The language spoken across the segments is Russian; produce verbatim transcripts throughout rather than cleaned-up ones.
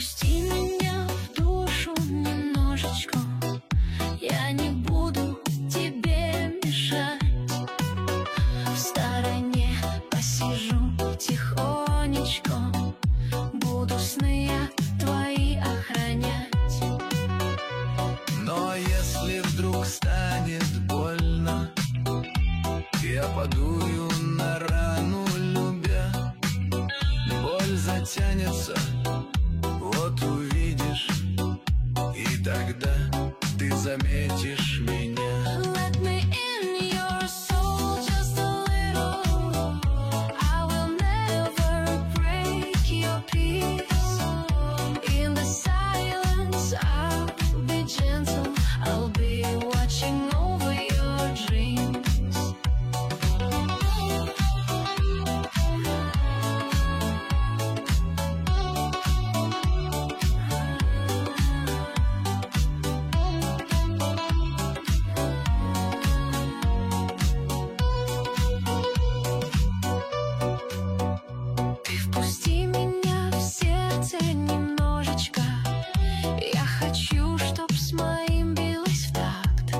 Впусти меня в душу немножечко, я не буду тебе мешать. В стороне посижу тихонечко, буду сны я твои охранять. Но если вдруг станет больно, я подую на рану, любя. Боль затянется, вот увидишь, и тогда ты заметишь меня. Let me in your soul just a little, I will never break your peace. In the silence I'll be gentle, I'll be watching over your dreams. Впусти меня в сердце немножечко, я хочу, чтоб с моим билось в такт.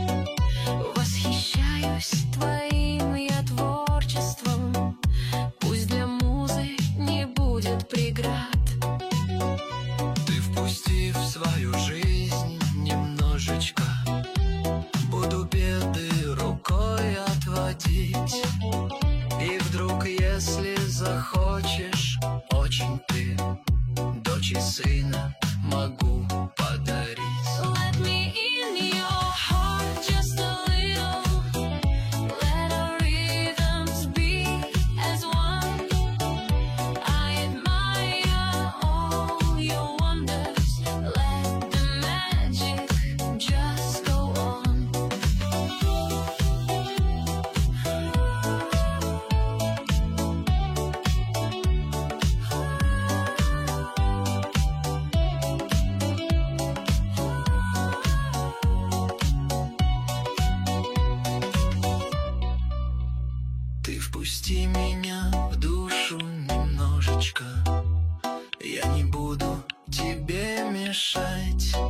Восхищаюсь твоим я творчеством, пусть для музы не будет преград. Ты впусти в свою жизнь немножечко, буду беды рукой отводить. И вдруг, если захочешь очень, ты дочь и сына могу подарить. Let me in your heart just a little, let our rhythms be as one. I admire all your wonders, let the magic just go on. Ты впусти меня в душу немножечко, я не буду тебе мешать.